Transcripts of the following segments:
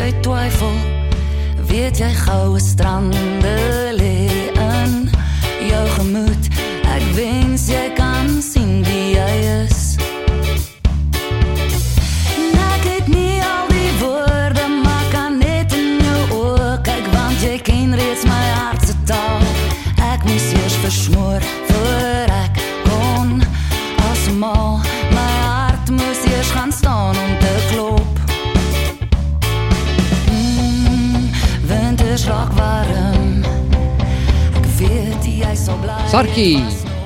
nooit twyfel, weet jy goue strande lê in jou gemoed. Ek wens jy kan sien wie jy is. En ek het nie al die woorde, maar kan net in jou oë kyk, want jy ken reeds my hartse taal. Ek moes eers versmoor voor ek kon asemhaal. My hart moes eers gaan staan om te klop. Winters raak warm, ek weet jy sal bly. Sarki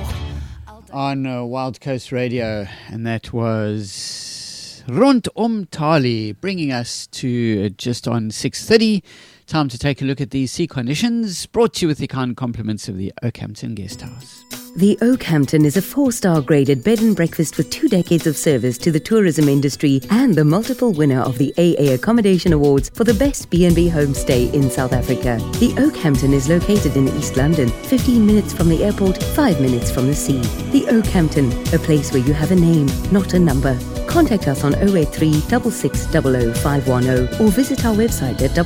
on Wild Coast Radio, and that was Rondom Tali, bringing us to just on 6:30. Time to take a look at the sea conditions, brought to you with the kind compliments of the Oakhampton Guesthouse. The Oakhampton is a 4-star graded bed and breakfast with 2 decades of service to the tourism industry and the multiple winner of the AA Accommodation Awards for the best B&B homestay in South Africa. The Oakhampton is located in East London, 15 minutes from the airport, 5 minutes from the sea. The Oakhampton, a place where you have a name, not a number. Contact us on 083 6600 510 or visit our website at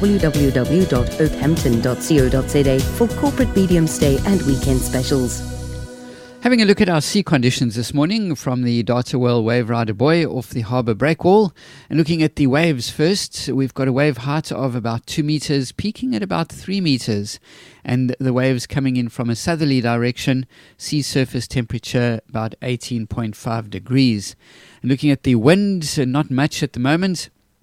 www.oakhampton.co.za for corporate medium stay and weekend specials. Having a look at our sea conditions this morning from the Darterwell Wave Rider Buoy off the harbour breakwall. And looking at the waves first, we've got a wave height of about 2 metres, peaking at about 3 metres. And the waves coming in from a southerly direction, sea surface temperature about 18.5 degrees. And looking at the wind, not much at the moment.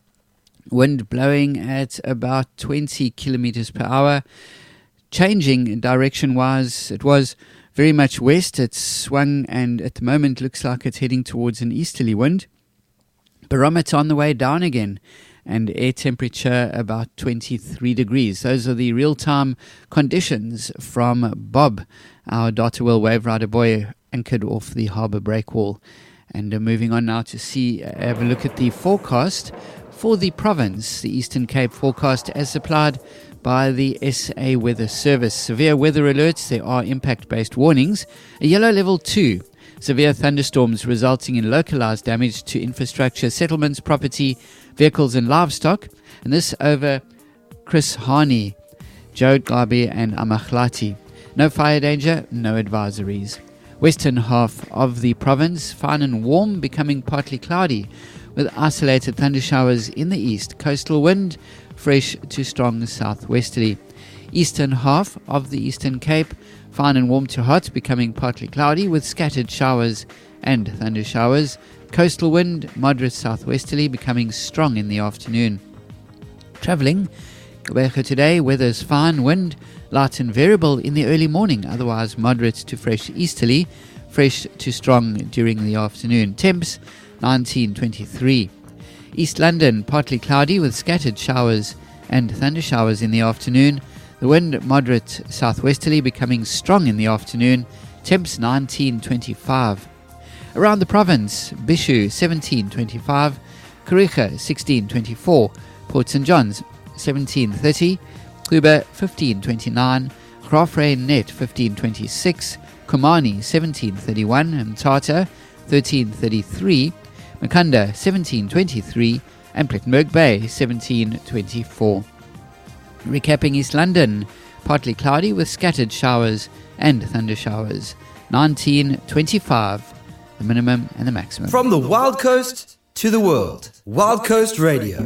Wind blowing at about 20 kilometres per hour. Changing direction-wise, it was very much west. It's swung and at the moment looks like it's heading towards an easterly wind. Barometer on the way down again, and air temperature about 23 degrees. Those are the real-time conditions from Bob, our Darterwell Wave Rider Buoy, anchored off the harbour breakwall. And moving on now to have a look at the forecast for the province, the Eastern Cape forecast as supplied by the SA Weather Service. Severe weather alerts, there are impact-based warnings. A yellow level 2, severe thunderstorms resulting in localized damage to infrastructure, settlements, property, vehicles and livestock. And this over Chris Hani, Joe Gabi and Amachlati. No fire danger, no advisories. Western half of the province, fine and warm, becoming partly cloudy with isolated thundershowers in the east. Coastal wind, fresh to strong southwesterly. Eastern half of the Eastern Cape, fine and warm to hot, becoming partly cloudy with scattered showers and thundershowers. Coastal wind, moderate southwesterly, becoming strong in the afternoon. Travelling, Gqeberha today, weather's fine, wind light and variable in the early morning, otherwise moderate to fresh easterly, fresh to strong during the afternoon. Temps 19-23. East London, partly cloudy with scattered showers and thundershowers in the afternoon. The wind moderate southwesterly, becoming strong in the afternoon. Temps 19-25. Around the province, Bishu 17-25, Kariga 16-24, Port St John's 17-30, Kruger 15-29, Graafrenet 15-26, Kumani 17-31, and Mthatha 13-33, Makanda 17-23, and Plettenberg Bay 17-24. Recapping East London, partly cloudy with scattered showers and thundershowers. 19-25, the minimum and the maximum. From the Wild Coast to the world, Wild Coast Radio.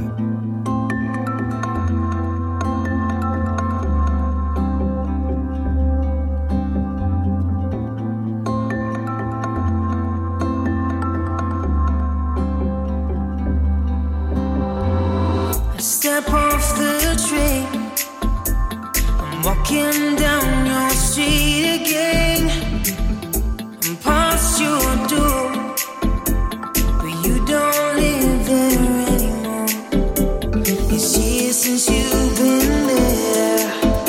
Step off the train, I'm walking down your street again. I'm past your door, but you don't live there anymore. It's years since you've been there.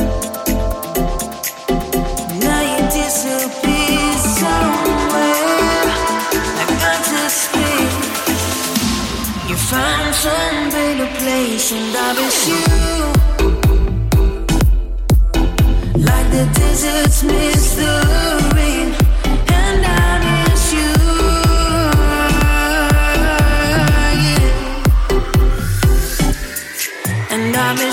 Now you disappear somewhere like outer space. You found some better place, and I miss you like the deserts miss the rain, and I miss you, yeah. And and I miss